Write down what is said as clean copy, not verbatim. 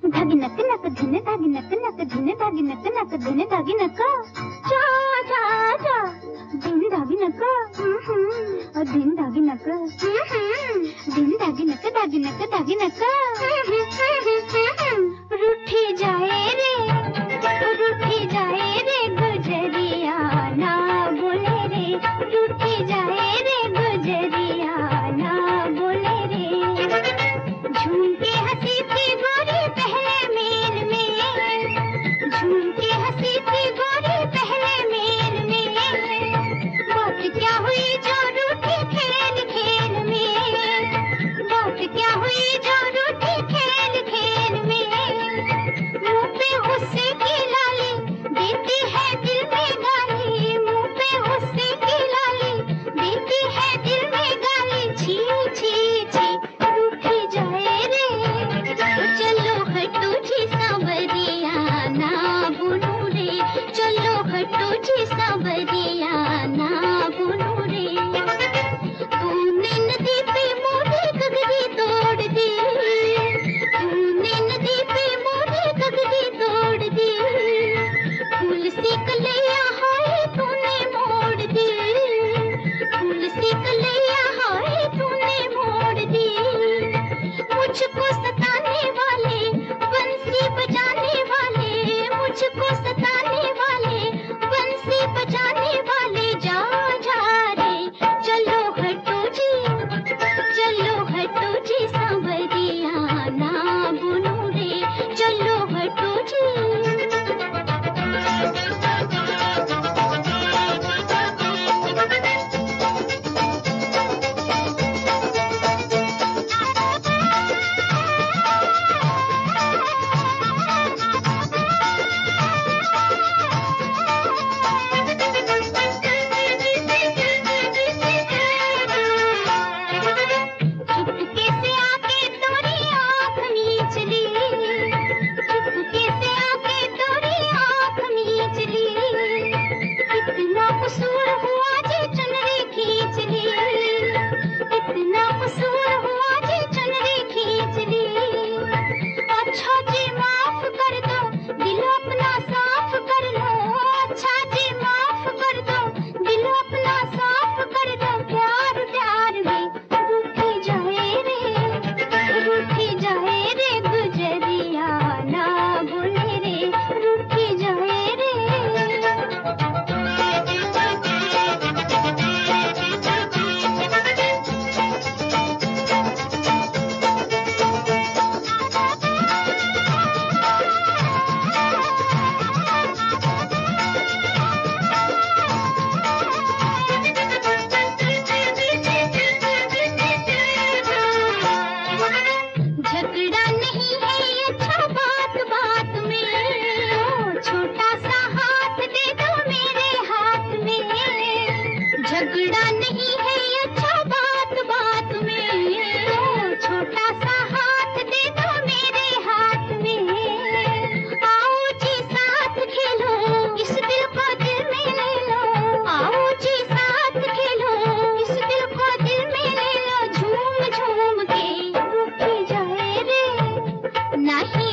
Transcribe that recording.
धागी नक नक धन धागी नक नक धन धागी नक नक धन धागी नक चा चा चा दिन धागी नक और दिन धागी नक दिन धागी नक धागी नक धागी नक रूठी जाए रे गुजरिया ना बोले रे रूठी जाए रे गुजरिया ना बोले रे झूम के हंसी थी गोरी पहले मेल में झूम के हंसी थी गोरी पहले मेल में बात क्या हुई जो रूठी खेल खेल में बात क्या हुई जो रूठी खेल खेल में मुंह पे गुस्से की लाली देती है दिल में गाली मुंह पे गुस्से की लाली देती है दिल में गाली छी छी छी रूठी जाए रे चलो हटो जी सांवरिया ना बुनू रे चलो हटो जी सांवरिया ना बुनू रे तूने नदी पे मोरी गगरी तोड़ दी तूने नदी पे मोरी गगरी तोड़ दी फूल से कलैया हाय तूने मोड़ दी फूल से कलैया हाय तूने मोड़ दी मुझको सताने वाले बंसी बजाने वाले मुझको सताने वाले बंसी बजाने वाले जा जा रे चलो हटो जी सांवरिया ना बुनू रे चलो हटो जी चुपके से आके तोरी आँख मीच ली चुपके से आके तोरी आँख मीच ली इतना कसूर हुआ जी चुनरी खींच ली इतना कसूर हुआ जी चुनरी खींच ली अच्छा जी माफ कर दो दिल अपना साफ कर लो अच्छा जी माफ कर दो दिल अपना साफ कर दो प्यार प्यार में रूठी जाए रे गुजरिया ना बोले रे रूठी जाए रे झगड़ा नहीं है अच्छा बात बात में छोटा सा हाथ दे दो मेरे हाथ में झगड़ा नहीं है अच्छा बात बात में छोटा सा हाथ दे दो मेरे हाथ में आओ जी साथ खेलो इस दिल को दिल में ले लो आओ जी साथ खेलो इस दिल को दिल में ले लो झूम झूम के रूठी जाए रे नहीं